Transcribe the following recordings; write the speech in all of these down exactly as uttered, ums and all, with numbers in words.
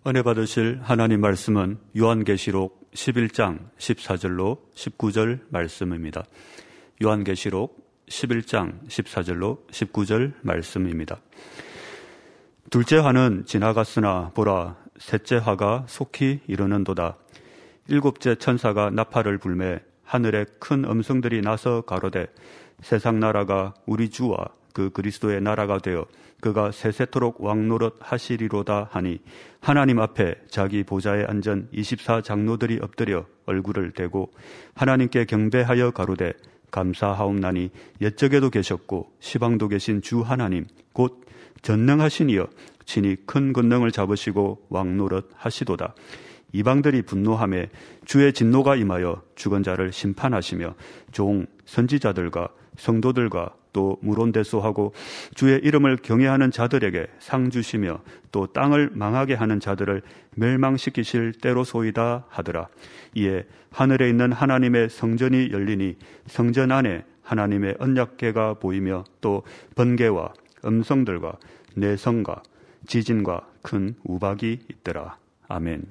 은혜 받으실 하나님 말씀은 요한계시록 십일 장 십사 절로 십구 절 말씀입니다. 요한계시록 십일 장 십사 절로 십구 절 말씀입니다. 둘째 화는 지나갔으나 보라, 셋째 화가 속히 이르는도다. 일곱째 천사가 나팔을 불매 하늘에 큰 음성들이 나서 가로되, 세상 나라가 우리 주와 그 그리스도의 나라가 되어 그가 세세토록 왕노릇 하시리로다 하니, 하나님 앞에 자기 보좌에 앉은 이십사 장로들이 엎드려 얼굴을 대고 하나님께 경배하여 가로되, 감사하옵나니 옛적에도 계셨고 시방도 계신 주 하나님 곧 전능하시니여 친히 큰 권능을 잡으시고 왕노릇 하시도다. 이방들이 분노하며 주의 진노가 임하여 죽은 자를 심판하시며 종 선지자들과 성도들과 또 무론대소하고 주의 이름을 경외하는 자들에게 상 주시며 또 땅을 망하게 하는 자들을 멸망시키실 때로소이다 하더라. 이에 하늘에 있는 하나님의 성전이 열리니 성전 안에 하나님의 언약궤가 보이며 또 번개와 음성들과 내성과 지진과 큰 우박이 있더라. 아멘.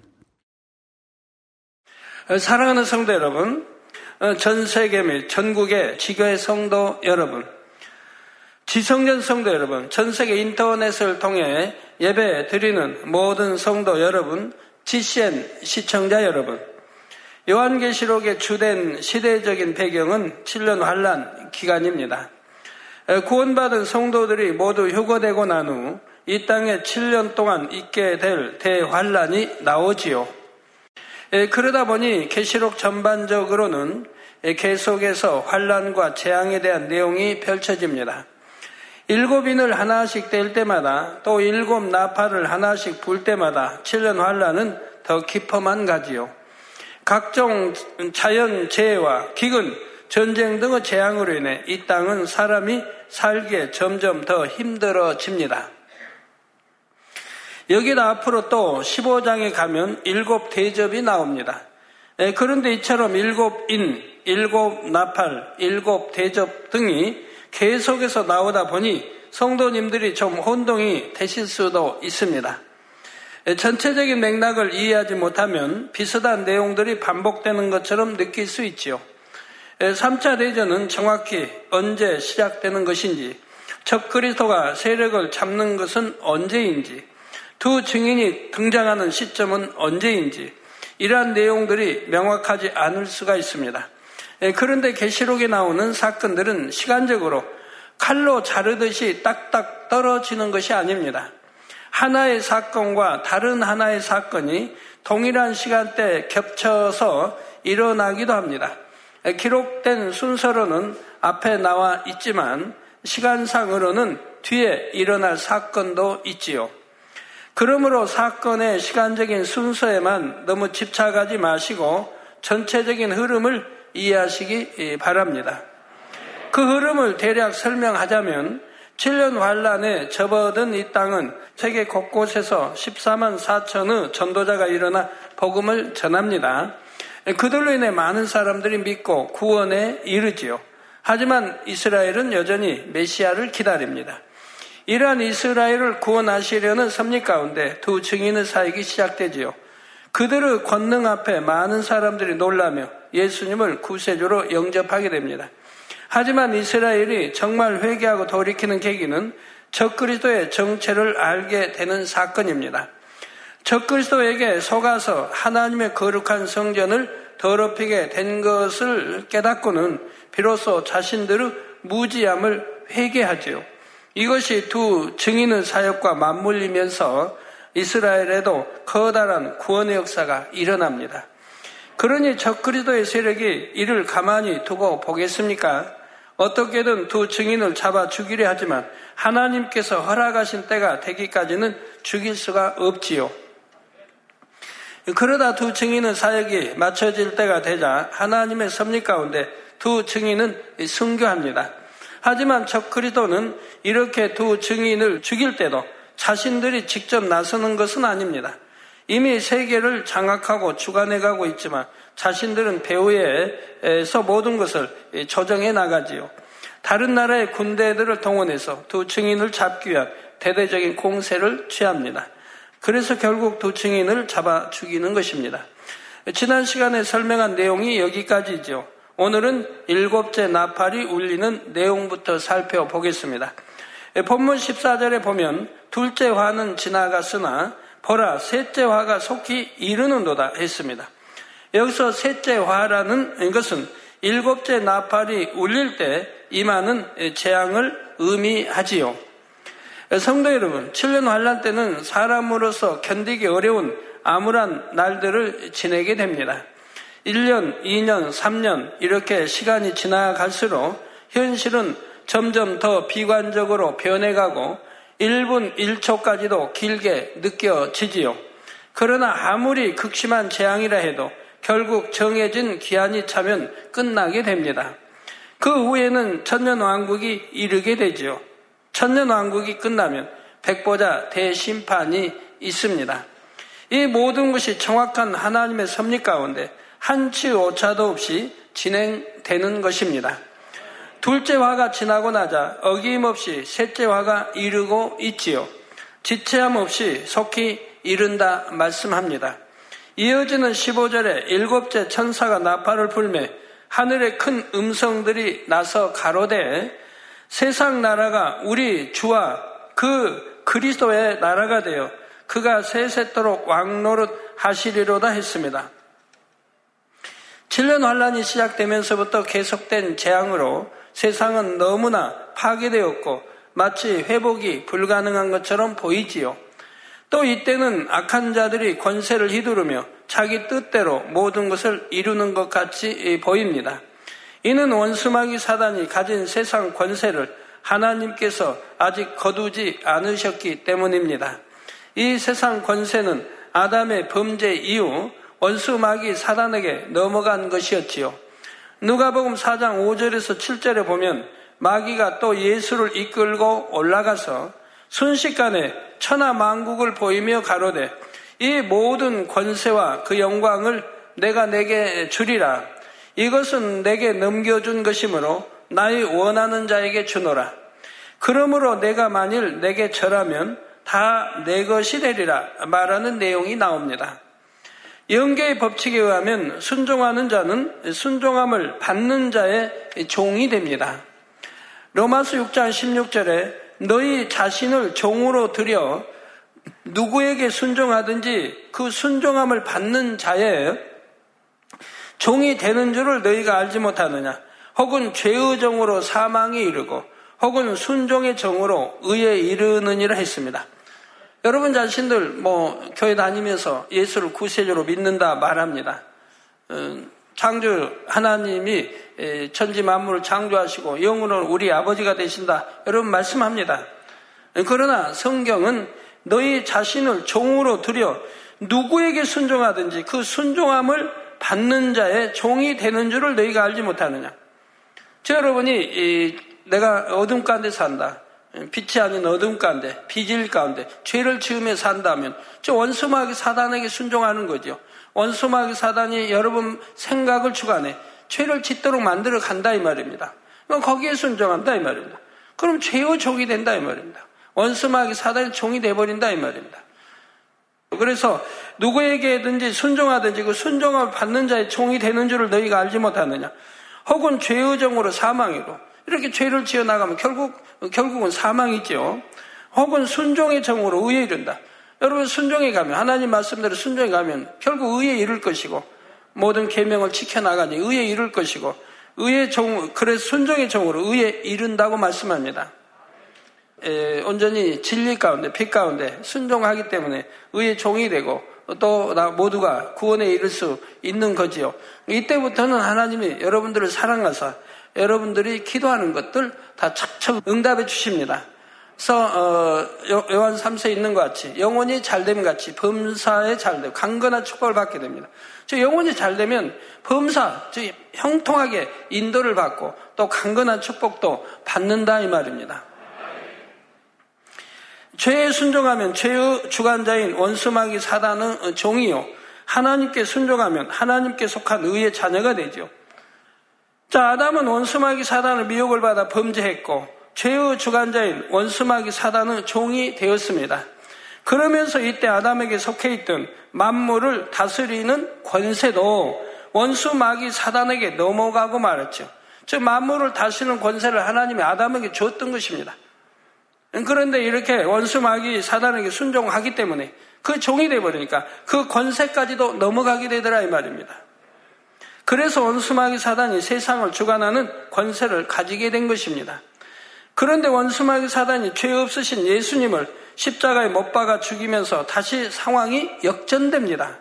사랑하는 성도 여러분, 전 세계 및 전국의 지교회 성도 여러분, 지성전 성도 여러분, 전 세계 인터넷을 통해 예배 드리는 모든 성도 여러분, 지씨엔 시청자 여러분, 요한계시록의 주된 시대적인 배경은 칠 년 환란 기간입니다. 구원받은 성도들이 모두 휴거되고 난 후 이 땅에 칠 년 동안 있게 될 대환란이 나오지요. 그러다 보니 계시록 전반적으로는 계속해서 환란과 재앙에 대한 내용이 펼쳐집니다. 일곱 인을 하나씩 뗄 때마다 또 일곱 나팔을 하나씩 불 때마다 칠 년 환란은 더 깊어만 가지요. 각종 자연재해와 기근, 전쟁 등의 재앙으로 인해 이 땅은 사람이 살기에 점점 더 힘들어집니다. 여기다 앞으로 또 십오 장에 가면 일곱 대접이 나옵니다. 그런데 이처럼 일곱 인, 일곱 나팔, 일곱 대접 등이 계속해서 나오다 보니 성도님들이 좀 혼동이 되실 수도 있습니다. 전체적인 맥락을 이해하지 못하면 비슷한 내용들이 반복되는 것처럼 느낄 수 있지요. 삼 차 대전은 정확히 언제 시작되는 것인지, 적 그리스도가 세력을 잡는 것은 언제인지, 두 증인이 등장하는 시점은 언제인지, 이러한 내용들이 명확하지 않을 수가 있습니다. 그런데 계시록에 나오는 사건들은 시간적으로 칼로 자르듯이 딱딱 떨어지는 것이 아닙니다. 하나의 사건과 다른 하나의 사건이 동일한 시간대에 겹쳐서 일어나기도 합니다. 기록된 순서로는 앞에 나와 있지만 시간상으로는 뒤에 일어날 사건도 있지요. 그러므로 사건의 시간적인 순서에만 너무 집착하지 마시고 전체적인 흐름을 이해하시기 바랍니다. 그 흐름을 대략 설명하자면 칠 년 환란에 접어든 이 땅은 세계 곳곳에서 십사만 사천의 전도자가 일어나 복음을 전합니다. 그들로 인해 많은 사람들이 믿고 구원에 이르지요. 하지만 이스라엘은 여전히 메시아를 기다립니다. 이러한 이스라엘을 구원하시려는 섭리 가운데 두 증인의 사역이 시작되지요. 그들의 권능 앞에 많은 사람들이 놀라며 예수님을 구세주로 영접하게 됩니다. 하지만 이스라엘이 정말 회개하고 돌이키는 계기는 적그리스도의 정체를 알게 되는 사건입니다. 적그리스도에게 속아서 하나님의 거룩한 성전을 더럽히게 된 것을 깨닫고는 비로소 자신들의 무지함을 회개하지요. 이것이 두 증인의 사역과 맞물리면서 이스라엘에도 커다란 구원의 역사가 일어납니다. 그러니 적그리스도의 세력이 이를 가만히 두고 보겠습니까? 어떻게든 두 증인을 잡아 죽이려 하지만 하나님께서 허락하신 때가 되기까지는 죽일 수가 없지요. 그러다 두 증인의 사역이 맞춰질 때가 되자 하나님의 섭리 가운데 두 증인은 순교합니다. 하지만 적그리스도는 이렇게 두 증인을 죽일 때도 자신들이 직접 나서는 것은 아닙니다. 이미 세계를 장악하고 주관해가고 있지만 자신들은 배후에서 모든 것을 조정해 나가지요. 다른 나라의 군대들을 동원해서 두 증인을 잡기 위한 대대적인 공세를 취합니다. 그래서 결국 두 증인을 잡아 죽이는 것입니다. 지난 시간에 설명한 내용이 여기까지죠. 오늘은 일곱째 나팔이 울리는 내용부터 살펴보겠습니다. 본문 십사 절에 보면 둘째 화는 지나갔으나 보라 셋째 화가 속히 이르는도다 했습니다. 여기서 셋째 화라는 것은 일곱째 나팔이 울릴 때 임하는 재앙을 의미하지요. 성도 여러분, 칠 년 환란 때는 사람으로서 견디기 어려운 암울한 날들을 지내게 됩니다. 일 년, 이 년, 삼 년 이렇게 시간이 지나갈수록 현실은 점점 더 비관적으로 변해가고 일 분 일 초까지도 길게 느껴지지요. 그러나 아무리 극심한 재앙이라 해도 결국 정해진 기한이 차면 끝나게 됩니다. 그 후에는 천년왕국이 이르게 되지요. 천년왕국이 끝나면 백보자 대심판이 있습니다. 이 모든 것이 정확한 하나님의 섭리 가운데 한치 오차도 없이 진행되는 것입니다. 둘째 화가 지나고 나자 어김없이 셋째 화가 이르고 있지요. 지체함 없이 속히 이른다 말씀합니다. 이어지는 십오 절에 일곱째 천사가 나팔을 불매 하늘에 큰 음성들이 나서 가로되 세상 나라가 우리 주와 그 그리스도의 나라가 되어 그가 세세토록 왕노릇 하시리로다 했습니다. 칠 년 환란이 시작되면서부터 계속된 재앙으로 세상은 너무나 파괴되었고 마치 회복이 불가능한 것처럼 보이지요. 또 이때는 악한 자들이 권세를 휘두르며 자기 뜻대로 모든 것을 이루는 것 같이 보입니다. 이는 원수마귀 사단이 가진 세상 권세를 하나님께서 아직 거두지 않으셨기 때문입니다. 이 세상 권세는 아담의 범죄 이후 원수마귀 사단에게 넘어간 것이었지요. 누가복음 사 장 오 절에서 칠 절에 보면 마귀가 또 예수를 이끌고 올라가서 순식간에 천하만국을 보이며 가로되 이 모든 권세와 그 영광을 내가 내게 주리라. 이것은 내게 넘겨준 것이므로 나의 원하는 자에게 주노라. 그러므로 내가 만일 내게 절하면 다 내 것이 되리라 말하는 내용이 나옵니다. 영계의 법칙에 의하면 순종하는 자는 순종함을 받는 자의 종이 됩니다. 로마서 육 장 십육 절에 너희 자신을 종으로 들여 누구에게 순종하든지 그 순종함을 받는 자의 종이 되는 줄을 너희가 알지 못하느냐. 혹은 죄의 정으로 사망에 이르고 혹은 순종의 정으로 의에 이르느니라 했습니다. 여러분 자신들 뭐 교회 다니면서 예수를 구세주로 믿는다 말합니다. 창조 하나님이 천지 만물을 창조하시고 영원한 우리 아버지가 되신다. 여러분 말씀합니다. 그러나 성경은 너희 자신을 종으로 들여 누구에게 순종하든지 그 순종함을 받는 자의 종이 되는 줄을 너희가 알지 못하느냐. 저 여러분이 내가 어둠 가운데 산다. 빛이 아닌 어둠 가운데, 비질 가운데 죄를 지으며 산다면 저 원수마귀 사단에게 순종하는 거죠. 원수마귀 사단이 여러분 생각을 주관해 죄를 짓도록 만들어 간다 이 말입니다. 그럼 거기에 순종한다 이 말입니다. 그럼 죄의 종이 된다 이 말입니다. 원수마귀 사단의 종이 돼버린다 이 말입니다. 그래서 누구에게든지 순종하든지 그 순종함을 받는 자의 종이 되는 줄을 너희가 알지 못하느냐. 혹은 죄의 정으로 사망이고 이렇게 죄를 지어나가면 결국, 결국은 사망이죠. 혹은 순종의 정으로 의에 이른다. 여러분 순종에 가면 하나님 말씀대로 순종에 가면 결국 의에 이를 것이고 모든 계명을 지켜나가니 의에 이를 것이고 의의 정, 그래서 순종의 정으로 의에 이른다고 말씀합니다. 에, 온전히 진리 가운데 빛 가운데 순종하기 때문에 의의 종이 되고 또 나 모두가 구원에 이를 수 있는 거지요. 이때부터는 하나님이 여러분들을 사랑하사 여러분들이 기도하는 것들 다 척척 응답해 주십니다. 그래서 어, 요한 삼 서에 있는 것 같이 영혼이 잘됨 같이 범사에 잘되고 강건한 축복을 받게 됩니다. 저 영혼이 잘되면 범사, 즉 형통하게 인도를 받고 또 강건한 축복도 받는다 이 말입니다. 죄에 순종하면 죄의 주관자인 원수마귀 사단은 종이요. 하나님께 순종하면 하나님께 속한 의의 자녀가 되죠. 자, 아담은 원수마귀 사단의 미혹을 받아 범죄했고 죄의 주관자인 원수마귀 사단은 종이 되었습니다. 그러면서 이때 아담에게 속해 있던 만물을 다스리는 권세도 원수 마귀 사단에게 넘어가고 말았죠. 즉 만물을 다스리는 권세를 하나님이 아담에게 줬던 것입니다. 그런데 이렇게 원수 마귀 사단에게 순종하기 때문에 그 종이 되어버리니까 그 권세까지도 넘어가게 되더라 이 말입니다. 그래서 원수 마귀 사단이 세상을 주관하는 권세를 가지게 된 것입니다. 그런데 원수 마귀 사단이 죄 없으신 예수님을 십자가에 못 박아 죽이면서 다시 상황이 역전됩니다.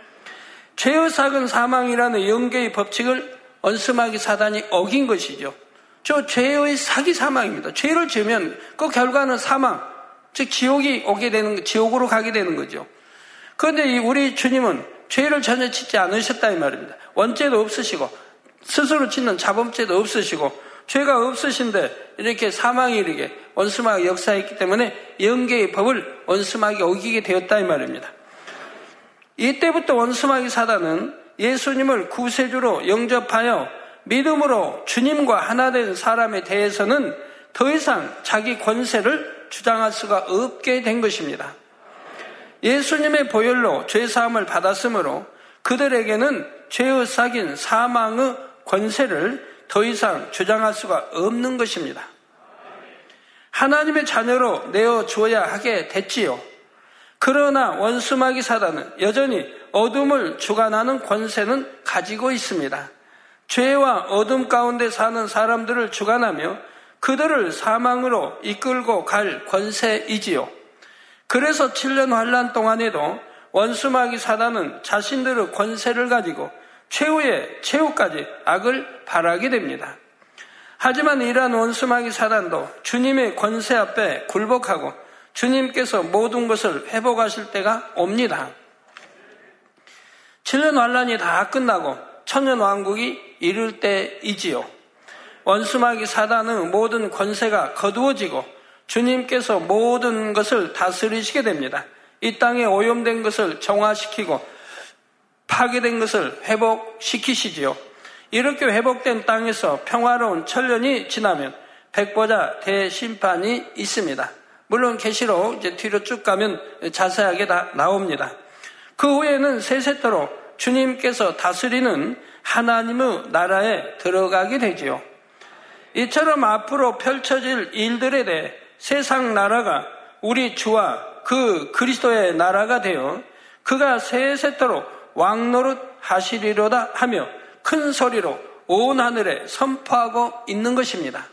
죄의 삭은 사망이라는 영계의 법칙을 원수 마귀 사단이 어긴 것이죠. 저 죄의 삭이 사망입니다. 죄를 지으면 그 결과는 사망, 즉 지옥이 오게 되는, 지옥으로 가게 되는 거죠. 그런데 우리 주님은 죄를 전혀 짓지 않으셨다 이 말입니다. 원죄도 없으시고 스스로 짓는 자범죄도 없으시고 죄가 없으신데 이렇게 사망이 이르게 원수마귀 역사했기 때문에 영계의 법을 원수마귀가 어기게 되었다 이 말입니다. 이때부터 원수마귀 사단은 예수님을 구세주로 영접하여 믿음으로 주님과 하나 된 사람에 대해서는 더 이상 자기 권세를 주장할 수가 없게 된 것입니다. 예수님의 보혈로 죄사함을 받았으므로 그들에게는 죄의 삭인 사망의 권세를 더 이상 주장할 수가 없는 것입니다. 하나님의 자녀로 내어주어야 하게 됐지요. 그러나 원수마귀 사단은 여전히 어둠을 주관하는 권세는 가지고 있습니다. 죄와 어둠 가운데 사는 사람들을 주관하며 그들을 사망으로 이끌고 갈 권세이지요. 그래서 칠 년 환란 동안에도 원수마귀 사단은 자신들의 권세를 가지고 최후의 최후까지 악을 바라게 됩니다. 하지만 이러한 원수마귀 사단도 주님의 권세 앞에 굴복하고 주님께서 모든 것을 회복하실 때가 옵니다. 칠 년 환란이 다 끝나고 천년 왕국이 이룰 때이지요. 원수마귀 사단의 모든 권세가 거두어지고 주님께서 모든 것을 다스리시게 됩니다. 이 땅에 오염된 것을 정화시키고 파괴된 것을 회복시키시지요. 이렇게 회복된 땅에서 평화로운 천년이 지나면 백보자 대심판이 있습니다. 물론 계시록 이제 뒤로 쭉 가면 자세하게 다 나옵니다. 그 후에는 세세토록 주님께서 다스리는 하나님의 나라에 들어가게 되지요. 이처럼 앞으로 펼쳐질 일들에 대해 세상 나라가 우리 주와 그 그리스도의 나라가 되어 그가 세세토록 왕노릇 하시리로다 하며 큰 소리로 온 하늘에 선포하고 있는 것입니다.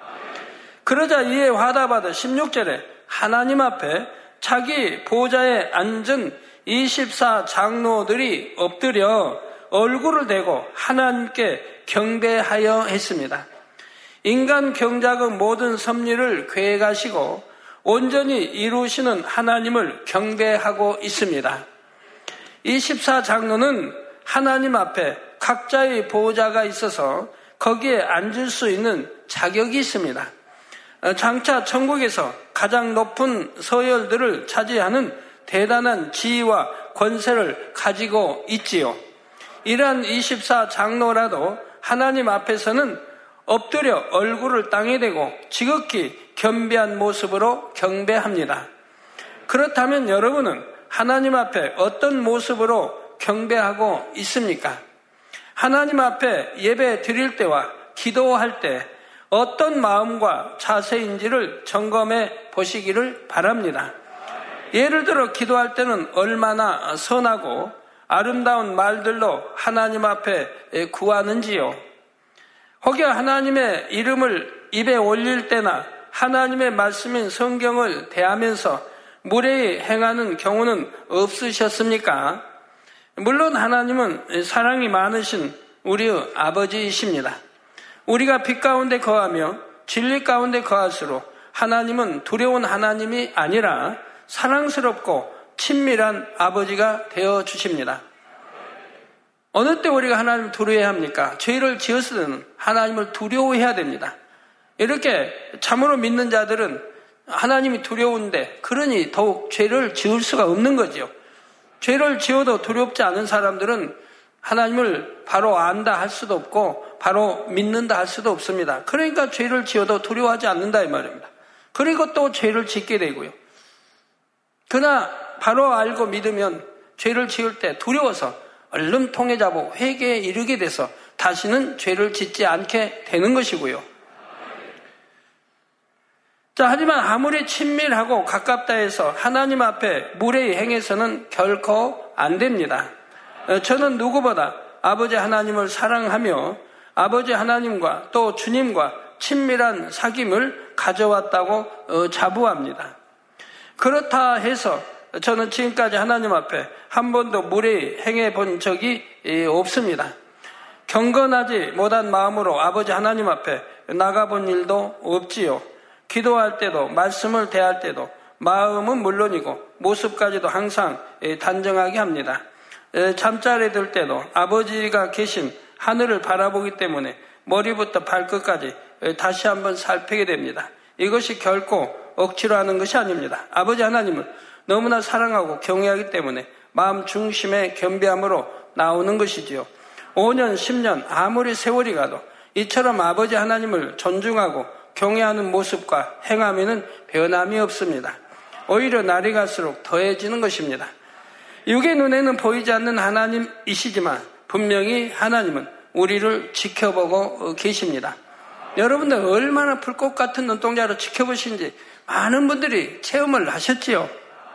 그러자 이에 화답하듯 십육 절에 하나님 앞에 자기 보좌에 앉은 이십사 장로들이 엎드려 얼굴을 대고 하나님께 경배하여 했습니다. 인간 경작의 모든 섭리를 계획하시고 온전히 이루시는 하나님을 경배하고 있습니다. 이십사 장로는 하나님 앞에 각자의 보호자가 있어서 거기에 앉을 수 있는 자격이 있습니다. 장차 천국에서 가장 높은 서열들을 차지하는 대단한 지위와 권세를 가지고 있지요. 이러한 이십사 장로라도 하나님 앞에서는 엎드려 얼굴을 땅에 대고 지극히 겸비한 모습으로 경배합니다. 그렇다면 여러분은 하나님 앞에 어떤 모습으로 경배하고 있습니까? 하나님 앞에 예배 드릴 때와 기도할 때 어떤 마음과 자세인지를 점검해 보시기를 바랍니다. 예를 들어 기도할 때는 얼마나 선하고 아름다운 말들로 하나님 앞에 구하는지요. 혹여 하나님의 이름을 입에 올릴 때나 하나님의 말씀인 성경을 대하면서 무례히 행하는 경우는 없으셨습니까? 물론 하나님은 사랑이 많으신 우리의 아버지이십니다. 우리가 빛 가운데 거하며 진리 가운데 거할수록 하나님은 두려운 하나님이 아니라 사랑스럽고 친밀한 아버지가 되어 주십니다. 어느 때 우리가 하나님을 두려워해야 합니까? 죄를 지었을 때는 하나님을 두려워해야 됩니다. 이렇게 참으로 믿는 자들은 하나님이 두려운데 그러니 더욱 죄를 지을 수가 없는 거죠. 죄를 지어도 두렵지 않은 사람들은 하나님을 바로 안다 할 수도 없고 바로 믿는다 할 수도 없습니다. 그러니까 죄를 지어도 두려워하지 않는다 이 말입니다. 그리고 또 죄를 짓게 되고요. 그러나 바로 알고 믿으면 죄를 지을 때 두려워서 얼른 통해잡고 회개에 이르게 돼서 다시는 죄를 짓지 않게 되는 것이고요. 자, 하지만 아무리 친밀하고 가깝다 해서 하나님 앞에 무례히 행해서는 결코 안 됩니다. 저는 누구보다 아버지 하나님을 사랑하며 아버지 하나님과 또 주님과 친밀한 사귐을 가져왔다고 자부합니다. 그렇다 해서 저는 지금까지 하나님 앞에 한 번도 무례히 행해 본 적이 없습니다. 경건하지 못한 마음으로 아버지 하나님 앞에 나가본 일도 없지요. 기도할 때도 말씀을 대할 때도 마음은 물론이고 모습까지도 항상 단정하게 합니다. 잠자리에 들 때도 아버지가 계신 하늘을 바라보기 때문에 머리부터 발끝까지 다시 한번 살피게 됩니다. 이것이 결코 억지로 하는 것이 아닙니다. 아버지 하나님을 너무나 사랑하고 경외하기 때문에 마음 중심의 겸비함으로 나오는 것이지요. 오 년, 십 년 아무리 세월이 가도 이처럼 아버지 하나님을 존중하고 경외하는 모습과 행함에는 변함이 없습니다. 오히려 날이 갈수록 더해지는 것입니다. 육의 눈에는 보이지 않는 하나님이시지만 분명히 하나님은 우리를 지켜보고 계십니다. 여러분들 얼마나 불꽃 같은 눈동자로 지켜보신지 많은 분들이 체험을 하셨지요.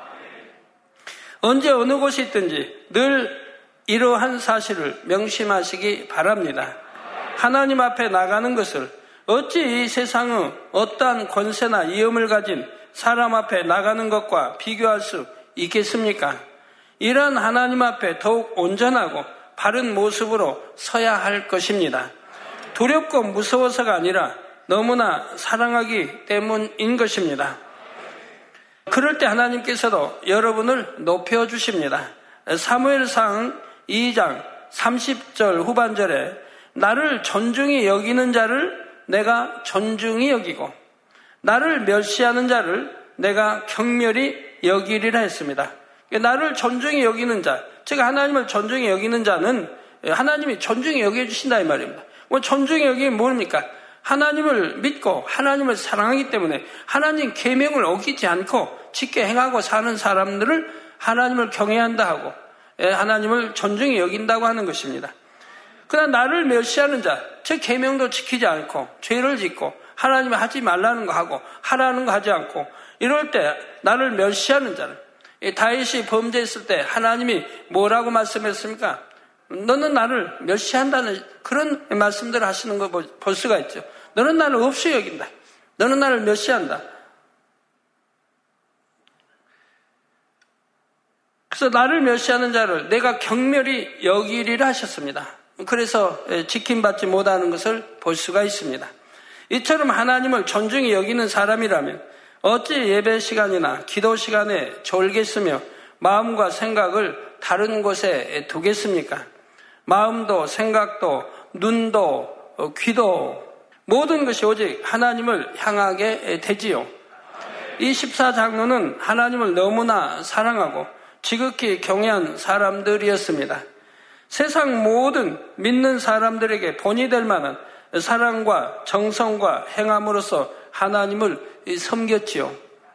언제 어느 곳에 있든지 늘 이러한 사실을 명심하시기 바랍니다. 하나님 앞에 나가는 것을 어찌 이 세상의 어떠한 권세나 위엄을 가진 사람 앞에 나가는 것과 비교할 수 있겠습니까? 이러한 하나님 앞에 더욱 온전하고 바른 모습으로 서야 할 것입니다. 두렵고 무서워서가 아니라 너무나 사랑하기 때문인 것입니다. 그럴 때 하나님께서도 여러분을 높여주십니다. 사무엘상 이 장 삼십 절 후반절에 나를 존중히 여기는 자를 내가 존중히 여기고 나를 멸시하는 자를 내가 경멸히 여기리라 했습니다. 나를 존중히 여기는 자, 즉 하나님을 존중히 여기는 자는 하나님이 존중히 여겨주신다 이 말입니다. 뭐 존중히 여기면 뭡니까? 하나님을 믿고 하나님을 사랑하기 때문에 하나님 계명을 어기지 않고 지켜 행하고 사는 사람들을 하나님을 경외한다 하고 하나님을 존중히 여긴다고 하는 것입니다. 그러나 나를 멸시하는 자, 즉 계명도 지키지 않고 죄를 짓고 하나님이 하지 말라는 거 하고 하라는 거 하지 않고 이럴 때 나를 멸시하는 자를, 다윗이 범죄했을 때 하나님이 뭐라고 말씀했습니까? 너는 나를 멸시한다는 그런 말씀들을 하시는 거 볼 수가 있죠. 너는 나를 없이 여긴다. 너는 나를 멸시한다. 그래서 나를 멸시하는 자를 내가 경멸히 여기리라 하셨습니다. 그래서 지킴받지 못하는 것을 볼 수가 있습니다. 이처럼 하나님을 존중히 여기는 사람이라면 어찌 예배 시간이나 기도 시간에 졸겠으며 마음과 생각을 다른 곳에 두겠습니까? 마음도 생각도 눈도 귀도 모든 것이 오직 하나님을 향하게 되지요. 이 십사 장로는 하나님을 너무나 사랑하고 지극히 경외한 사람들이었습니다. 세상 모든 믿는 사람들에게 본이 될 만한 사랑과 정성과 행함으로써 하나님을 섬겼지요.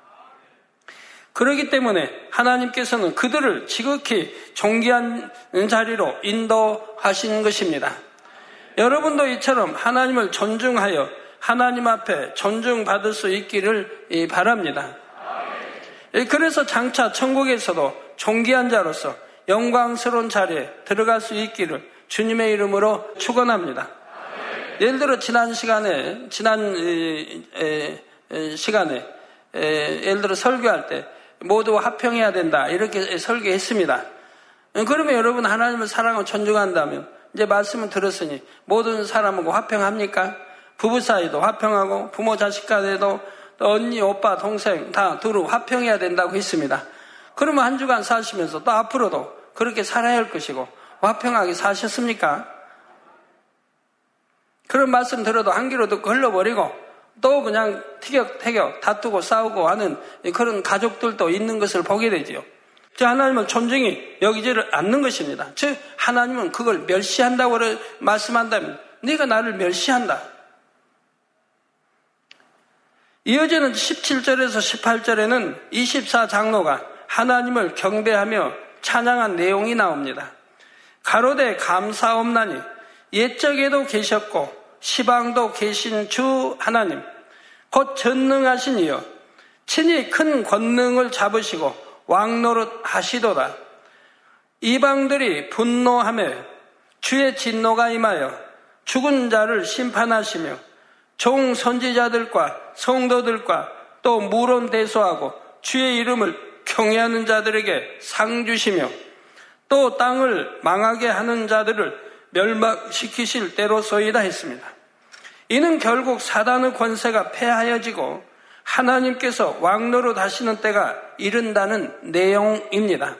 그렇기 때문에 하나님께서는 그들을 지극히 존귀한 자리로 인도하신 것입니다. 여러분도 이처럼 하나님을 존중하여 하나님 앞에 존중받을 수 있기를 바랍니다. 그래서 장차 천국에서도 존귀한 자로서 영광스러운 자리에 들어갈 수 있기를 주님의 이름으로 축원합니다. 예를 들어 지난 시간에 지난 에, 에, 시간에 에, 예를 들어 설교할 때 모두 화평해야 된다 이렇게 설교했습니다. 그러면 여러분 하나님을 사랑하고 존중한다면 이제 말씀을 들었으니 모든 사람하고 화평합니까? 부부 사이도 화평하고 부모 자식 간에도 또 언니 오빠 동생 다 두루 화평해야 된다고 했습니다. 그러면 한 주간 사시면서 또 앞으로도 그렇게 살아야 할 것이고 화평하게 사셨습니까? 그런 말씀 들어도 한 귀로 듣고 흘러버리고 또 그냥 티격태격 다투고 싸우고 하는 그런 가족들도 있는 것을 보게 되지요. 즉 하나님은 존중히 여기지를 않는 것입니다. 즉 하나님은 그걸 멸시한다고 말씀한다면 네가 나를 멸시한다. 이어지는 십칠 절에서 십팔 절에는 이십사 장로가 하나님을 경배하며 찬양한 내용이 나옵니다. 가로되 감사옵나니 옛적에도 계셨고 시방도 계신 주 하나님 곧 전능하신 이여 친히 큰 권능을 잡으시고 왕노릇 하시도다. 이방들이 분노하며 주의 진노가 임하여 죽은 자를 심판하시며 종 선지자들과 성도들과 또 무론대소하고 주의 이름을 경외하는 자들에게 상 주시며 또 땅을 망하게 하는 자들을 멸망시키실 때로소이다 했습니다. 이는 결국 사단의 권세가 패하여지고 하나님께서 왕노릇 하시는 때가 이른다는 내용입니다.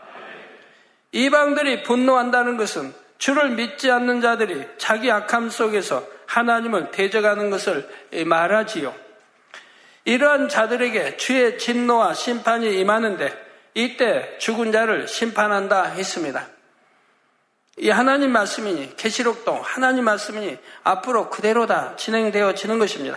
이방들이 분노한다는 것은 주를 믿지 않는 자들이 자기 악함 속에서 하나님을 대적하는 것을 말하지요. 이러한 자들에게 주의 진노와 심판이 임하는데 이때 죽은 자를 심판한다 했습니다. 이 하나님 말씀이니 계시록도 하나님 말씀이니 앞으로 그대로 다 진행되어지는 것입니다.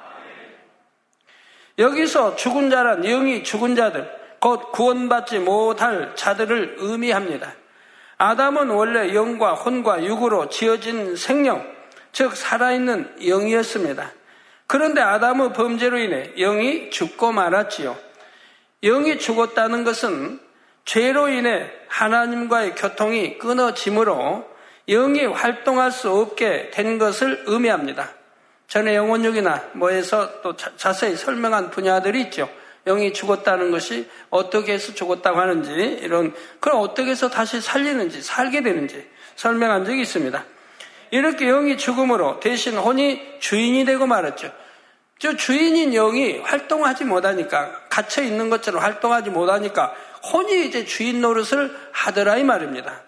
여기서 죽은 자란 영이 죽은 자들, 곧 구원받지 못할 자들을 의미합니다. 아담은 원래 영과 혼과 육으로 지어진 생명, 즉 살아있는 영이었습니다. 그런데 아담의 범죄로 인해 영이 죽고 말았지요. 영이 죽었다는 것은 죄로 인해 하나님과의 교통이 끊어지므로 영이 활동할 수 없게 된 것을 의미합니다. 전에 영혼육이나 뭐에서 또 자, 자세히 설명한 분야들이 있죠. 영이 죽었다는 것이 어떻게 해서 죽었다고 하는지, 이런, 그럼 어떻게 해서 다시 살리는지, 살게 되는지 설명한 적이 있습니다. 이렇게 영이 죽음으로 대신 혼이 주인이 되고 말았죠. 저 주인인 영이 활동하지 못하니까, 갇혀 있는 것처럼 활동하지 못하니까 혼이 이제 주인 노릇을 하더라 이 말입니다.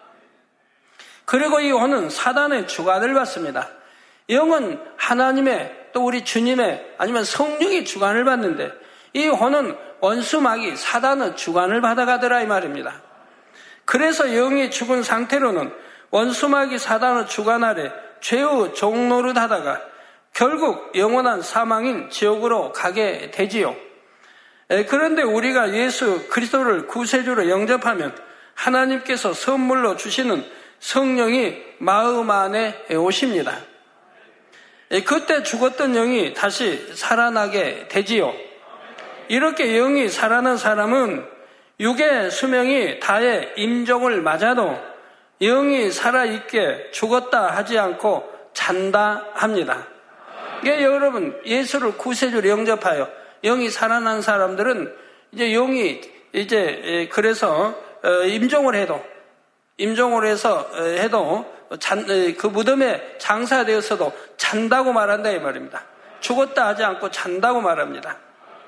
그리고 이 혼은 사단의 주관을 받습니다. 영은 하나님의 또 우리 주님의 아니면 성령의 주관을 받는데 이 혼은 원수마귀 사단의 주관을 받아가더라 이 말입니다. 그래서 영이 죽은 상태로는 원수마귀 사단의 주관 아래 죄의 종노릇 하다가 결국 영원한 사망인 지옥으로 가게 되지요. 그런데 우리가 예수 그리스도를 구세주로 영접하면 하나님께서 선물로 주시는 성령이 마음 안에 오십니다. 그때 죽었던 영이 다시 살아나게 되지요. 이렇게 영이 살아난 사람은 육의 수명이 다해 임종을 맞아도 영이 살아있게 죽었다 하지 않고 잔다 합니다. 이게 여러분 예수를 구세주로 영접하여 영이 살아난 사람들은 이제 영이 이제 그래서 임종을 해도 임종을 해서 해도 잔, 그 무덤에 장사되었어도 잔다고 말한다 이 말입니다. 죽었다 하지 않고 잔다고 말합니다.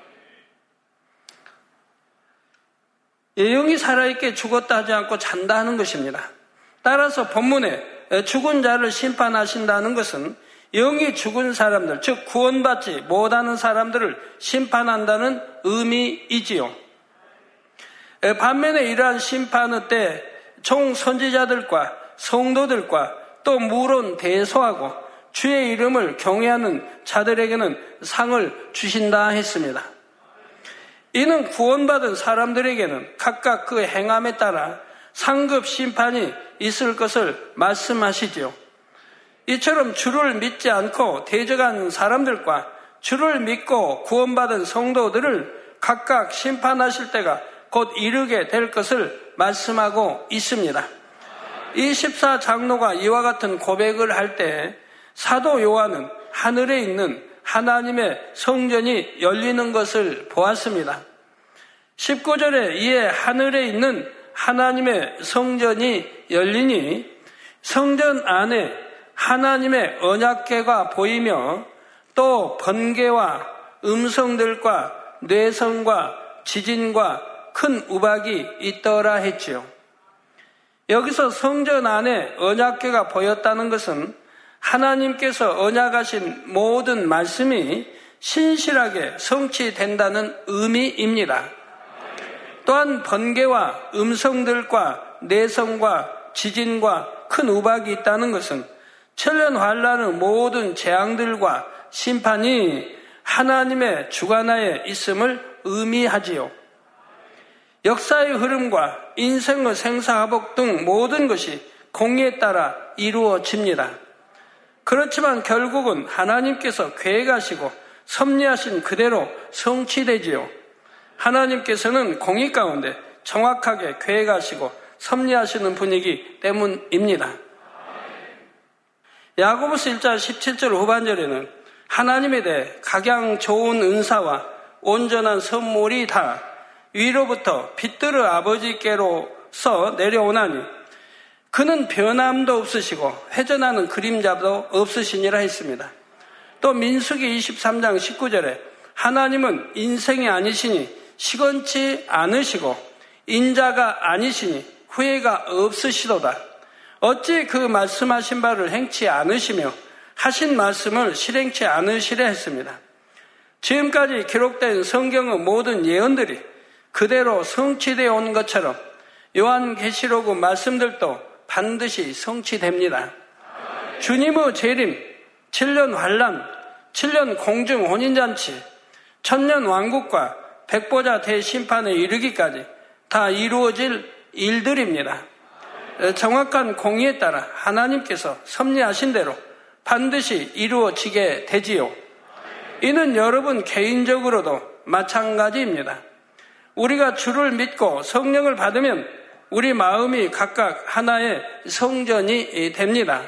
영이 살아있게 죽었다 하지 않고 잔다 하는 것입니다. 따라서 본문에 죽은 자를 심판하신다는 것은 영이 죽은 사람들, 즉 구원받지 못하는 사람들을 심판한다는 의미이지요. 반면에 이러한 심판의 때 총 선지자들과 성도들과 또 무론 대소하고 주의 이름을 경외하는 자들에게는 상을 주신다 했습니다. 이는 구원받은 사람들에게는 각각 그 행함에 따라 상급 심판이 있을 것을 말씀하시지요. 이처럼 주를 믿지 않고 대적한 사람들과 주를 믿고 구원받은 성도들을 각각 심판하실 때가 곧 이르게 될 것을 말씀하고 있습니다. 이 십사 장로가 이와 같은 고백을 할 때 사도 요한은 하늘에 있는 하나님의 성전이 열리는 것을 보았습니다. 십구 절에 이에 하늘에 있는 하나님의 성전이 열리니 성전 안에 하나님의 언약궤가 보이며 또 번개와 음성들과 뇌성과 지진과 큰 우박이 있더라 했지요. 여기서 성전 안에 언약궤가 보였다는 것은 하나님께서 언약하신 모든 말씀이 신실하게 성취된다는 의미입니다. 또한 번개와 음성들과 내성과 지진과 큰 우박이 있다는 것은 천년 환란의 모든 재앙들과 심판이 하나님의 주관하에 있음을 의미하지요. 역사의 흐름과 인생의 생사화복 등 모든 것이 공의에 따라 이루어집니다. 그렇지만 결국은 하나님께서 계획하시고 섭리하신 그대로 성취되지요. 하나님께서는 공의 가운데 정확하게 계획하시고 섭리하시는 분이기 때문입니다. 야고보서 일 장 십칠 절 후반절에는 하나님에 대해 각양 좋은 은사와 온전한 선물이 다 위로부터 빛들의 아버지께로서 내려오나니 그는 변함도 없으시고 회전하는 그림자도 없으시니라 했습니다. 또 민수기 이십삼 장 십구 절에 하나님은 인생이 아니시니 시건치 않으시고 인자가 아니시니 후회가 없으시도다. 어찌 그 말씀하신 바를 행치 않으시며 하신 말씀을 실행치 않으시려 했습니다. 지금까지 기록된 성경의 모든 예언들이 그대로 성취되어 온 것처럼 요한계시록의 말씀들도 반드시 성취됩니다. 주님의 재림, 칠 년 환란, 칠 년 공중 혼인잔치, 천년 왕국과 백보자 대심판에 이르기까지 다 이루어질 일들입니다. 정확한 공의에 따라 하나님께서 섭리하신 대로 반드시 이루어지게 되지요. 이는 여러분 개인적으로도 마찬가지입니다. 우리가 주를 믿고 성령을 받으면 우리 마음이 각각 하나의 성전이 됩니다.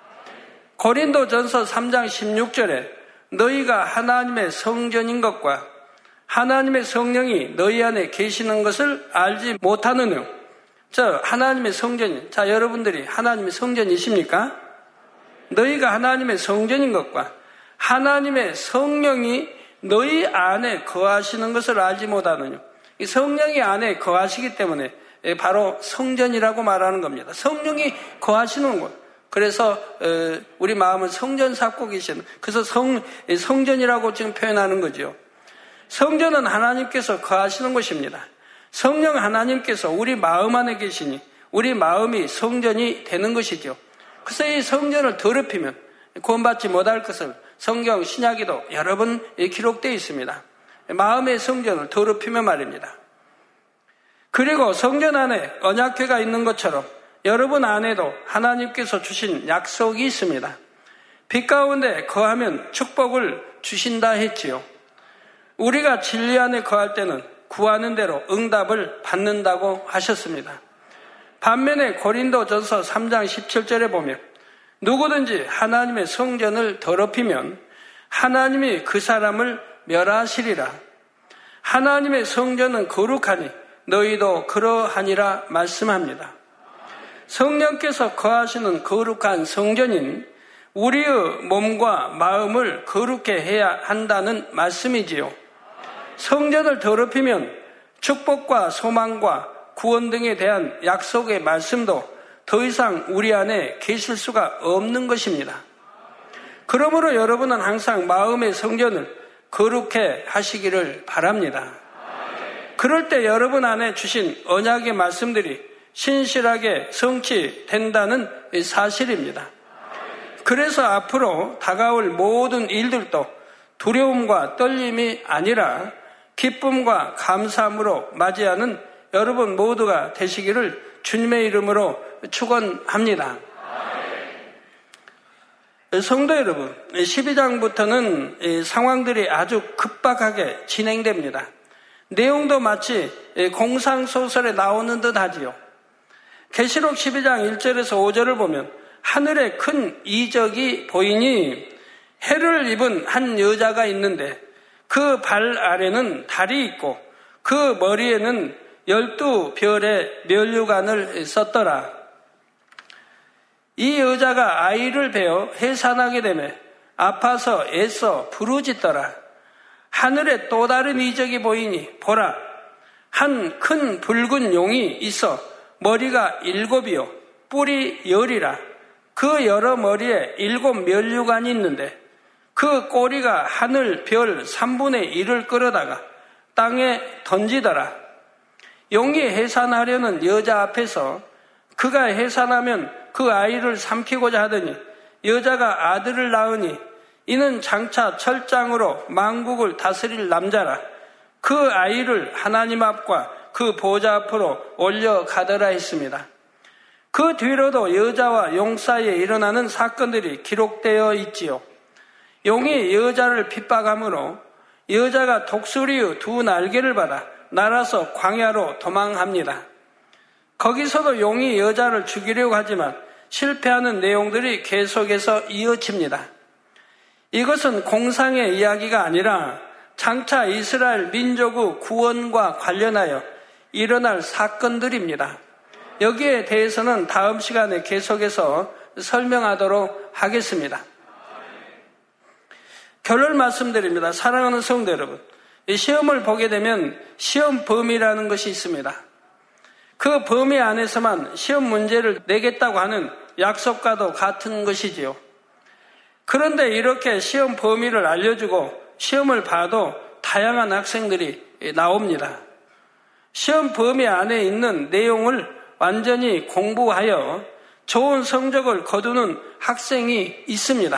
고린도전서 삼 장 십육 절에 너희가 하나님의 성전인 것과 하나님의 성령이 너희 안에 계시는 것을 알지 못하느냐. 자, 하나님의 성전이, 자, 여러분들이 하나님의 성전이십니까? 너희가 하나님의 성전인 것과 하나님의 성령이 너희 안에 거하시는 것을 알지 못하느냐. 이 성령이 안에 거하시기 때문에 바로 성전이라고 말하는 겁니다. 성령이 거하시는 곳. 그래서 우리 마음은 성전 삼고 계시는, 그래서 성, 성전이라고 지금 표현하는 거죠. 성전은 하나님께서 거하시는 곳입니다. 성령 하나님께서 우리 마음 안에 계시니 우리 마음이 성전이 되는 것이죠. 그래서 이 성전을 더럽히면 구원받지 못할 것을 성경 신약에도 여러 번 기록되어 있습니다. 마음의 성전을 더럽히면 말입니다. 그리고 성전 안에 언약궤가 있는 것처럼 여러분 안에도 하나님께서 주신 약속이 있습니다. 빛 가운데 거하면 축복을 주신다 했지요. 우리가 진리 안에 거할 때는 구하는 대로 응답을 받는다고 하셨습니다. 반면에 고린도전서 삼 장 십칠 절에 보면 누구든지 하나님의 성전을 더럽히면 하나님이 그 사람을 멸하시리라. 하나님의 성전은 거룩하니 너희도 그러하니라 말씀합니다. 성령께서 거하시는 거룩한 성전인 우리의 몸과 마음을 거룩해 해야 한다는 말씀이지요. 성전을 더럽히면 축복과 소망과 구원 등에 대한 약속의 말씀도 더 이상 우리 안에 계실 수가 없는 것입니다. 그러므로 여러분은 항상 마음의 성전을 거룩해 하시기를 바랍니다. 그럴 때 여러분 안에 주신 언약의 말씀들이 신실하게 성취된다는 사실입니다. 그래서 앞으로 다가올 모든 일들도 두려움과 떨림이 아니라 기쁨과 감사함으로 맞이하는 여러분 모두가 되시기를 주님의 이름으로 축원합니다. 성도 여러분, 십이 장부터는 상황들이 아주 급박하게 진행됩니다. 내용도 마치 공상소설에 나오는 듯 하지요. 계시록 십이 장 일 절에서 오 절을 보면 하늘에 큰 이적이 보이니 해를 입은 한 여자가 있는데 그 발 아래는 달이 있고 그 머리에는 열두 별의 면류관을 썼더라. 이 여자가 아이를 베어 해산하게 되매 아파서 애써 부르짖더라. 하늘에 또 다른 이적이 보이니 보라, 한 큰 붉은 용이 있어 머리가 일곱이요 뿔이 열이라. 그 여러 머리에 일곱 면류관이 있는데 그 꼬리가 하늘 별 삼분의 일을 끌어다가 땅에 던지더라. 용이 해산하려는 여자 앞에서 그가 해산하면 그 아이를 삼키고자 하더니 여자가 아들을 낳으니 이는 장차 철장으로 만국을 다스릴 남자라. 그 아이를 하나님 앞과 그 보좌 앞으로 올려가더라 했습니다. 그 뒤로도 여자와 용 사이에 일어나는 사건들이 기록되어 있지요. 용이 여자를 핍박함으로 여자가 독수리의 두 날개를 받아 날아서 광야로 도망합니다. 거기서도 용이 여자를 죽이려고 하지만 실패하는 내용들이 계속해서 이어집니다. 이것은 공상의 이야기가 아니라 장차 이스라엘 민족의 구원과 관련하여 일어날 사건들입니다. 여기에 대해서는 다음 시간에 계속해서 설명하도록 하겠습니다. 결론 말씀드립니다. 사랑하는 성도 여러분, 이 시험을 보게 되면 시험 범위라는 것이 있습니다. 그 범위 안에서만 시험 문제를 내겠다고 하는 약속과도 같은 것이지요. 그런데 이렇게 시험 범위를 알려주고 시험을 봐도 다양한 학생들이 나옵니다. 시험 범위 안에 있는 내용을 완전히 공부하여 좋은 성적을 거두는 학생이 있습니다.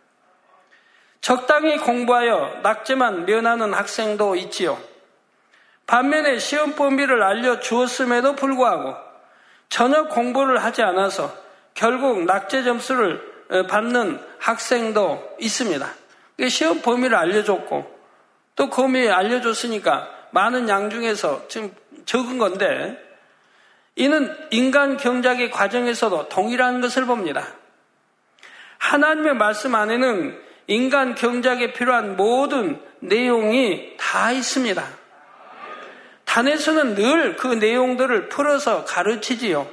적당히 공부하여 낙제만 면하는 학생도 있지요. 반면에 시험 범위를 알려주었음에도 불구하고 전혀 공부를 하지 않아서 결국 낙제 점수를 받는 학생도 있습니다. 시험 범위를 알려줬고 또 그 범위 알려줬으니까 많은 양 중에서 지금 적은 건데 이는 인간 경작의 과정에서도 동일한 것을 봅니다. 하나님의 말씀 안에는 인간 경작에 필요한 모든 내용이 다 있습니다. 단에서는 늘 그 내용들을 풀어서 가르치지요.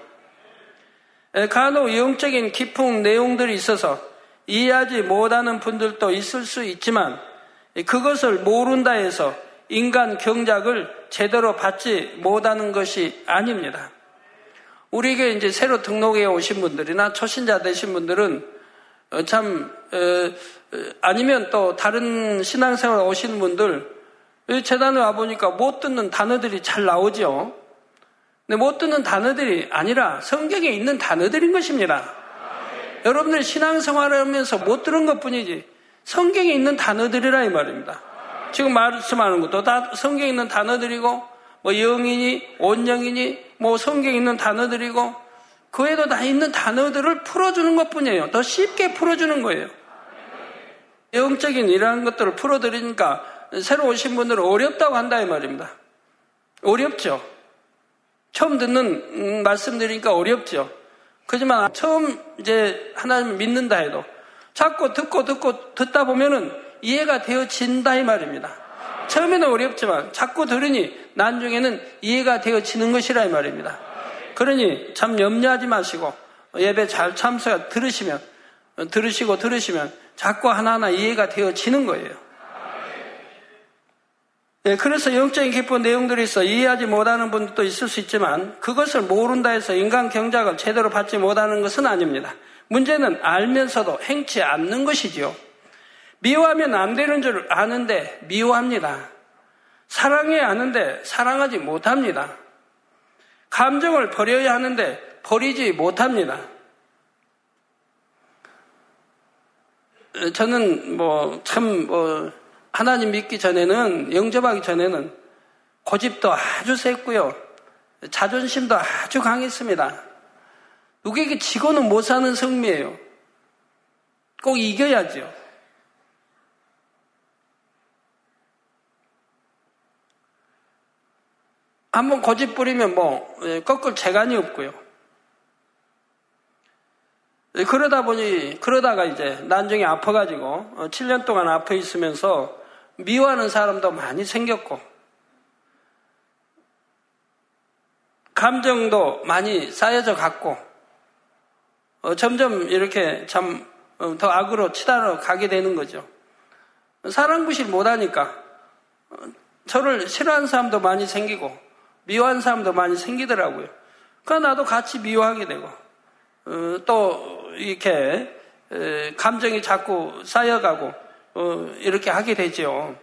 간혹 영적인 깊은 내용들이 있어서 이해하지 못하는 분들도 있을 수 있지만 그것을 모른다 해서 인간 경작을 제대로 받지 못하는 것이 아닙니다. 우리에게 이제 새로 등록해 오신 분들이나 초신자 되신 분들은 참 아니면 또 다른 신앙생활 오신 분들 재단에 와보니까 못 듣는 단어들이 잘 나오죠. 근데 못 듣는 단어들이 아니라 성경에 있는 단어들인 것입니다. 여러분들 신앙생활을 하면서 못 들은 것뿐이지 성경에 있는 단어들이라 이 말입니다. 지금 말씀하는 것도 다 성경에 있는 단어들이고 뭐 영이니 온영이니 뭐 성경에 있는 단어들이고 그 외에도 다 있는 단어들을 풀어주는 것뿐이에요. 더 쉽게 풀어주는 거예요. 영적인 이러한 것들을 풀어드리니까 새로 오신 분들은 어렵다고 한다 이 말입니다. 어렵죠. 처음 듣는 말씀 드리니까 어렵죠. 그렇지만 처음 이제 하나님을 믿는다 해도 자꾸 듣고 듣고 듣다 보면은 이해가 되어진다 이 말입니다. 처음에는 어렵지만 자꾸 들으니 나중에는 이해가 되어지는 것이라 이 말입니다. 그러니 참 염려하지 마시고 예배 잘 참석 들으시면 들으시고 들으시면 자꾸 하나하나 이해가 되어지는 거예요. 네, 그래서 영적인 깊은 내용들이 있어 이해하지 못하는 분도 있을 수 있지만 그것을 모른다 해서 인간 경작을 제대로 받지 못하는 것은 아닙니다. 문제는 알면서도 행치 않는 것이지요. 미워하면 안 되는 줄 아는데 미워합니다. 사랑해야 하는데 사랑하지 못합니다. 감정을 버려야 하는데 버리지 못합니다. 저는 뭐 참 뭐 하나님 믿기 전에는 영접하기 전에는 고집도 아주 셌고요. 자존심도 아주 강했습니다. 누구에게 지고는 못 사는 성미예요. 꼭 이겨야죠. 한번 고집 부리면 뭐 꺾을 재간이 없고요. 그러다 보니 그러다가 이제 나중에 아파가지고 칠 년 동안 아파 있으면서 미워하는 사람도 많이 생겼고 감정도 많이 쌓여져 갔고 어, 점점 이렇게 참 더 악으로 치달아 가게 되는 거죠. 사랑부실 못하니까 어, 저를 싫어하는 사람도 많이 생기고 미워하는 사람도 많이 생기더라고요. 그러니까 나도 같이 미워하게 되고 어, 또 이렇게 에, 감정이 자꾸 쌓여가고 어, 이렇게 하게 되죠.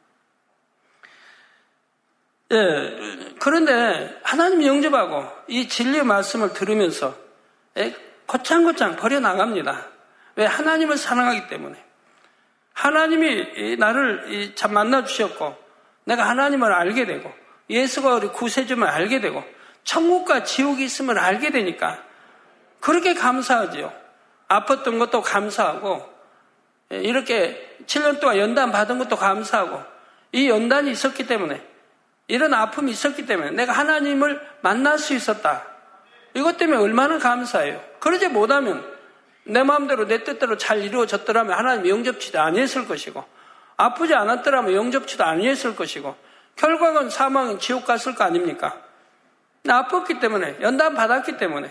예, 그런데 하나님 영접하고 이 진리의 말씀을 들으면서 예, 고창고창 버려나갑니다. 왜? 하나님을 사랑하기 때문에. 하나님이 나를 참 만나주셨고 내가 하나님을 알게 되고 예수가 우리 구세주임을 알게 되고 천국과 지옥이 있음을 알게 되니까 그렇게 감사하지요. 아팠던 것도 감사하고 이렇게 칠 년 동안 연단 받은 것도 감사하고 이 연단이 있었기 때문에 이런 아픔이 있었기 때문에 내가 하나님을 만날 수 있었다. 이것 때문에 얼마나 감사해요. 그러지 못하면 내 마음대로 내 뜻대로 잘 이루어졌더라면 하나님이 영접치도 아니했을 것이고 아프지 않았더라면 영접치도 아니했을 것이고 결과는 사망은 지옥 갔을 거 아닙니까? 아팠기 때문에 연단 받았기 때문에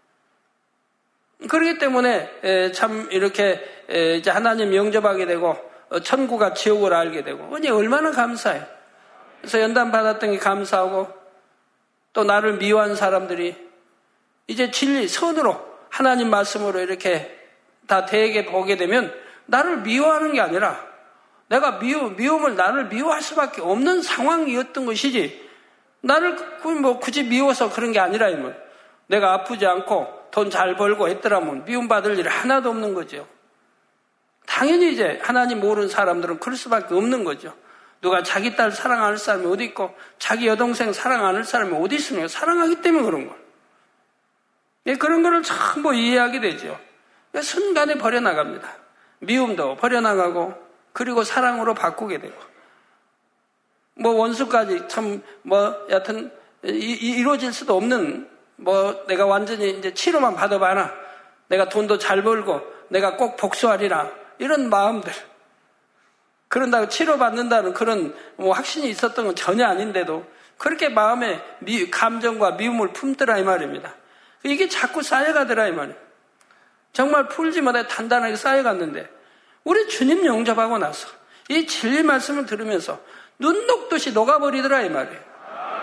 그렇기 때문에 참 이렇게 이제 하나님 영접하게 되고 천국과 지옥을 알게 되고 언니 얼마나 감사해요. 그래서 연단 받았던 게 감사하고 또 나를 미워한 사람들이 이제 진리 선으로 하나님 말씀으로 이렇게 다 대게 보게 되면 나를 미워하는 게 아니라 내가 미워, 미움을 나를 미워할 수밖에 없는 상황이었던 것이지 나를 뭐 굳이 미워서 그런 게 아니라 이면 내가 아프지 않고 돈 잘 벌고 했더라면 미움받을 일이 하나도 없는 거죠. 당연히 이제 하나님 모르는 사람들은 그럴 수밖에 없는 거죠. 누가 자기 딸 사랑 안 할 사람이 어디 있고 자기 여동생 사랑 안 할 사람이 어디 있으며 사랑하기 때문에 그런 거예요. 네, 그런 거를 전부 이해하게 되죠. 순간에 버려나갑니다. 미움도 버려나가고 그리고 사랑으로 바꾸게 되고 뭐 원수까지 참 뭐 여하튼 이, 이, 이루어질 수도 없는 뭐 내가 완전히 이제 치료만 받아봐라. 내가 돈도 잘 벌고 내가 꼭 복수하리라. 이런 마음들. 그런다고 치료받는다는 그런 뭐 확신이 있었던 건 전혀 아닌데도 그렇게 마음에 미, 감정과 미움을 품더라 이 말입니다. 이게 자꾸 쌓여가더라 이 말이에요. 정말 풀지 못해 단단하게 쌓여갔는데 우리 주님 영접하고 나서 이 진리 말씀을 들으면서 눈 녹듯이 녹아버리더라 이 말이에요.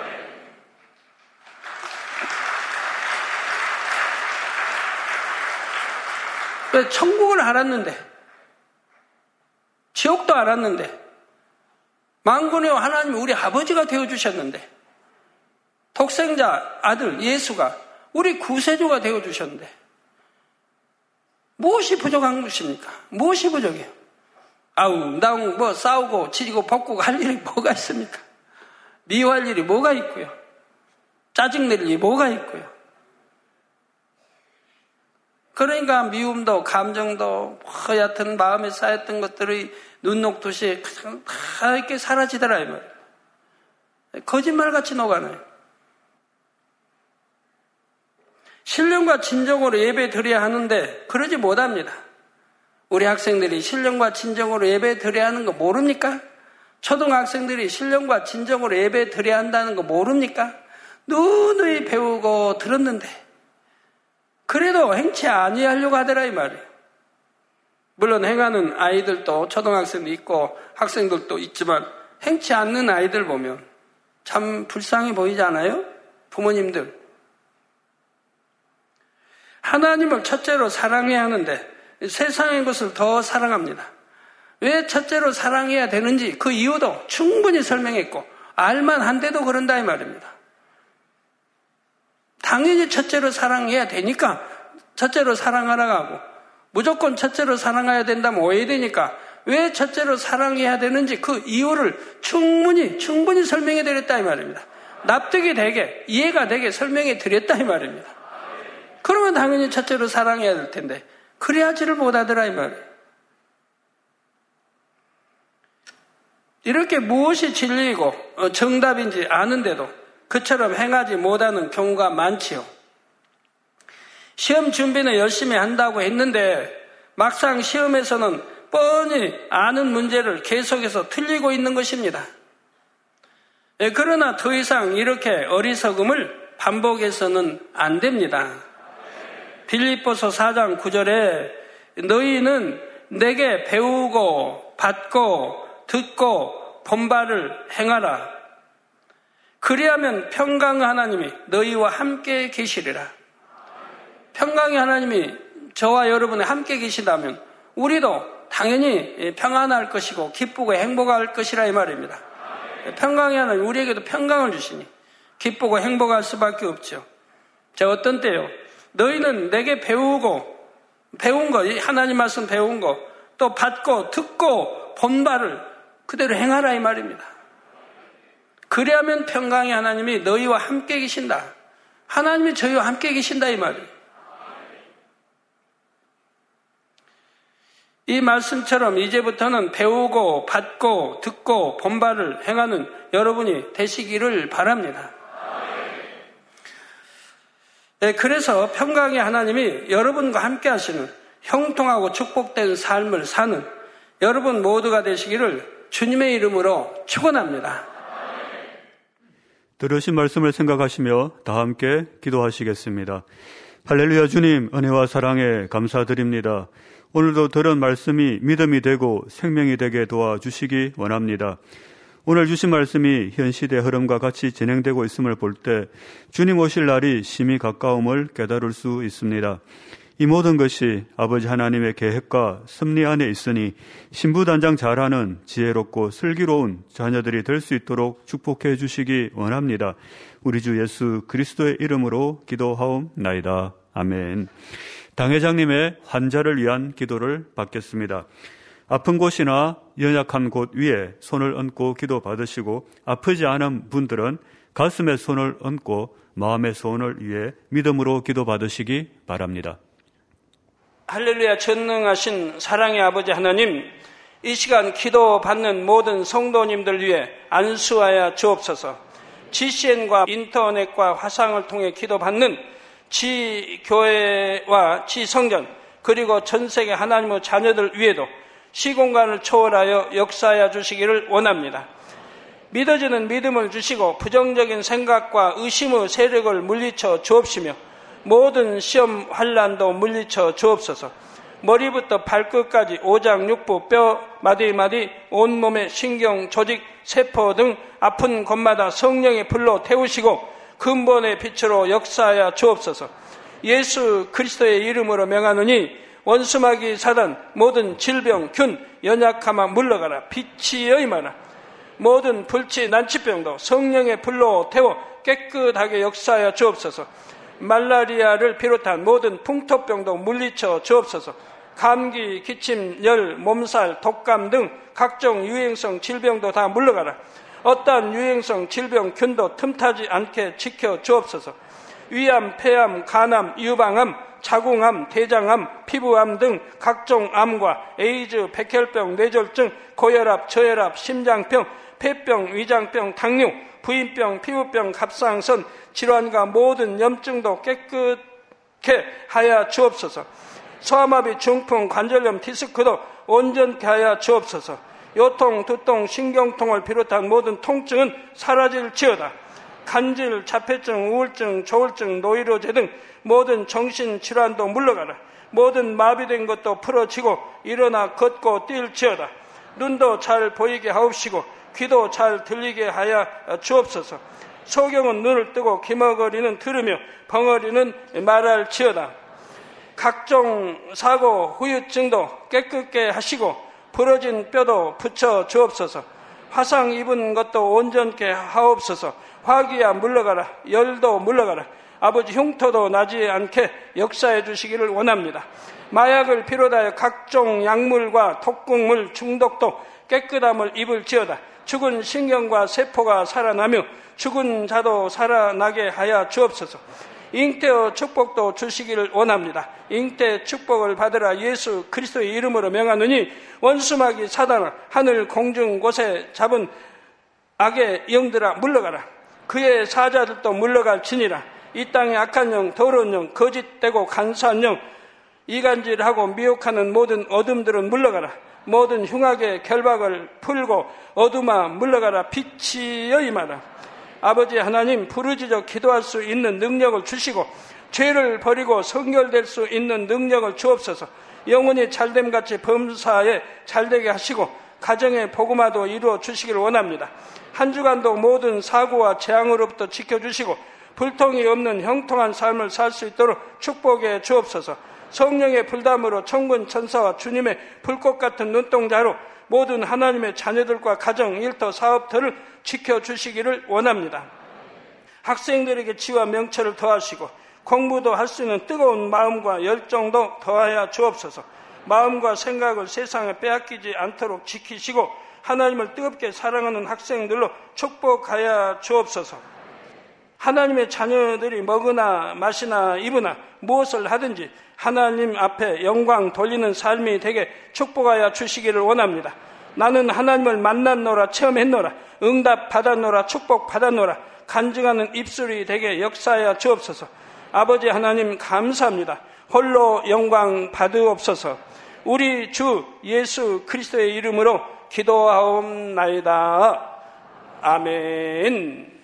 왜 천국을 알았는데 지옥도 알았는데 만군의 하나님이 우리 아버지가 되어주셨는데 독생자 아들 예수가 우리 구세주가 되어주셨는데 무엇이 부족한 것입니까? 무엇이 부족해요? 아우 나우 뭐 싸우고 지지고 볶고 할 일이 뭐가 있습니까? 미워할 일이 뭐가 있고요? 짜증낼 일이 뭐가 있고요? 그러니까 미움도 감정도 뭐 얕은 마음에 쌓였던 것들이 눈 녹듯이 그냥 다 이렇게 사라지더라 이 말이에요. 거짓말같이 녹아나요. 신령과 진정으로 예배 드려야 하는데 그러지 못합니다. 우리 학생들이 신령과 진정으로 예배 드려야 하는 거 모릅니까? 초등학생들이 신령과 진정으로 예배 드려야 한다는 거 모릅니까? 누누이 배우고 들었는데 그래도 행치 아니하려고 하더라 이 말이에요. 물론 행하는 아이들도 초등학생도 있고 학생들도 있지만 행치 않는 아이들 보면 참 불쌍해 보이지 않아요? 부모님들. 하나님을 첫째로 사랑해야 하는데 세상의 것을 더 사랑합니다. 왜 첫째로 사랑해야 되는지 그 이유도 충분히 설명했고 알만한데도 그런다 이 말입니다. 당연히 첫째로 사랑해야 되니까 첫째로 사랑하라고 하고 무조건 첫째로 사랑해야 된다면 오해되니까 왜 첫째로 사랑해야 되는지 그 이유를 충분히 충분히 설명해 드렸다 이 말입니다. 납득이 되게 이해가 되게 설명해 드렸다 이 말입니다. 그러면 당연히 첫째로 사랑해야 될 텐데 그래야지를 못하더라 이 말이에요. 이렇게 무엇이 진리이고 정답인지 아는데도 그처럼 행하지 못하는 경우가 많지요. 시험 준비는 열심히 한다고 했는데 막상 시험에서는 뻔히 아는 문제를 계속해서 틀리고 있는 것입니다. 그러나 더 이상 이렇게 어리석음을 반복해서는 안 됩니다. 빌립보서 사 장 구 절에 너희는 내게 배우고 받고 듣고 본바를 행하라. 그리하면 평강의 하나님이 너희와 함께 계시리라. 평강의 하나님이 저와 여러분이 함께 계시다면 우리도 당연히 평안할 것이고 기쁘고 행복할 것이라 이 말입니다. 평강의 하나님 우리에게도 평강을 주시니 기쁘고 행복할 수밖에 없죠. 자, 어떤 때요? 너희는 내게 배우고 배운 거, 하나님 말씀 배운 거, 또 받고 듣고 본 바를 그대로 행하라 이 말입니다. 그리하면 평강의 하나님이 너희와 함께 계신다. 하나님이 저희와 함께 계신다 이 말이에요. 이 말씀처럼 이제부터는 배우고 받고 듣고 본바를 행하는 여러분이 되시기를 바랍니다. 네, 그래서 평강의 하나님이 여러분과 함께 하시는 형통하고 축복된 삶을 사는 여러분 모두가 되시기를 주님의 이름으로 축원합니다. 들으신 말씀을 생각하시며 다 함께 기도하시겠습니다. 할렐루야. 주님 은혜와 사랑에 감사드립니다. 오늘도 들은 말씀이 믿음이 되고 생명이 되게 도와주시기 원합니다. 오늘 주신 말씀이 현 시대 흐름과 같이 진행되고 있음을 볼 때 주님 오실 날이 심히 가까움을 깨달을 수 있습니다. 이 모든 것이 아버지 하나님의 계획과 섭리 안에 있으니 신부단장 잘하는 지혜롭고 슬기로운 자녀들이 될 수 있도록 축복해 주시기 원합니다. 우리 주 예수 그리스도의 이름으로 기도하옵나이다. 아멘. 당회장님의 환자를 위한 기도를 받겠습니다. 아픈 곳이나 연약한 곳 위에 손을 얹고 기도 받으시고 아프지 않은 분들은 가슴에 손을 얹고 마음의 소원을 위해 믿음으로 기도 받으시기 바랍니다. 할렐루야. 전능하신 사랑의 아버지 하나님, 이 시간 기도 받는 모든 성도님들 위해 안수하여 주옵소서. 지씨엔과 인터넷과 화상을 통해 기도 받는 지교회와 지성전 그리고 전세계 하나님의 자녀들 위에도 시공간을 초월하여 역사하여 주시기를 원합니다. 믿어지는 믿음을 주시고 부정적인 생각과 의심의 세력을 물리쳐 주옵시며 모든 시험 환난도 물리쳐 주옵소서. 머리부터 발끝까지 오장육부 뼈 마디마디 온몸의 신경 조직 세포 등 아픈 곳마다 성령의 불로 태우시고 근본의 빛으로 역사하여 주옵소서. 예수 그리스도의 이름으로 명하노니 원수마귀 사단 모든 질병 균 연약함아 물러가라. 빛이 여임하라. 모든 불치 난치병도 성령의 불로 태워 깨끗하게 역사하여 주옵소서. 말라리아를 비롯한 모든 풍토병도 물리쳐 주옵소서. 감기, 기침, 열, 몸살, 독감 등 각종 유행성 질병도 다 물러가라. 어떠한 유행성 질병 균도 틈타지 않게 지켜 주옵소서. 위암, 폐암, 간암, 유방암, 자궁암, 대장암, 피부암 등 각종 암과 에이즈, 백혈병, 뇌졸중, 고혈압, 저혈압, 심장병, 폐병, 위장병, 당뇨, 부인병, 피부병, 갑상선, 질환과 모든 염증도 깨끗게 하여 주옵소서. 소아마비, 중풍, 관절염, 디스크도 온전케 하여 주옵소서. 요통, 두통, 신경통을 비롯한 모든 통증은 사라질지어다. 간질, 자폐증, 우울증, 조울증, 노이로제 등 모든 정신질환도 물러가라. 모든 마비된 것도 풀어지고 일어나 걷고 뛸지어다. 눈도 잘 보이게 하옵시고 귀도 잘 들리게 하여 주옵소서. 소경은 눈을 뜨고 기머거리는 들으며 벙어리는 말할지어다. 각종 사고, 후유증도 깨끗게 하시고 부러진 뼈도 붙여 주옵소서. 화상 입은 것도 온전케 하옵소서. 화기야 물러가라. 열도 물러가라. 아버지 흉터도 나지 않게 역사해 주시기를 원합니다. 마약을 비롯하여 각종 약물과 독극물 중독도 깨끗함을 입을지어다. 죽은 신경과 세포가 살아나며 죽은 자도 살아나게 하여 주옵소서. 잉태의 축복도 주시기를 원합니다. 잉태 축복을 받으라. 예수 그리스도의 이름으로 명하노니 원수마귀 사단아 하늘 공중 곳에 잡은 악의 영들아 물러가라. 그의 사자들도 물러갈지니라. 이 땅의 악한 영, 더러운 영, 거짓되고 간사한 영, 이간질하고 미혹하는 모든 어둠들은 물러가라. 모든 흉악의 결박을 풀고 어둠아 물러가라. 빛이 여임하라. 아버지 하나님, 부르짖어 기도할 수 있는 능력을 주시고 죄를 버리고 성결될 수 있는 능력을 주옵소서. 영혼이 잘됨같이 범사에 잘되게 하시고 가정의 복음화도 이루어 주시기를 원합니다. 한 주간도 모든 사고와 재앙으로부터 지켜주시고 불통이 없는 형통한 삶을 살 수 있도록 축복해 주옵소서. 성령의 불담으로 천군 천사와 주님의 불꽃 같은 눈동자로 모든 하나님의 자녀들과 가정, 일터, 사업들을 지켜주시기를 원합니다. 학생들에게 지와 명철을 더하시고 공부도 할 수 있는 뜨거운 마음과 열정도 더하여 주옵소서. 마음과 생각을 세상에 빼앗기지 않도록 지키시고 하나님을 뜨겁게 사랑하는 학생들로 축복하여 주옵소서. 하나님의 자녀들이 먹으나 마시나 입으나 무엇을 하든지 하나님 앞에 영광 돌리는 삶이 되게 축복하여 주시기를 원합니다. 나는 하나님을 만났노라, 체험했노라, 응답 받았노라, 축복 받았노라, 간증하는 입술이 되게 역사하여 주옵소서. 아버지 하나님 감사합니다. 홀로 영광 받으옵소서. 우리 주 예수 그리스도의 이름으로 기도하옵나이다. 아멘.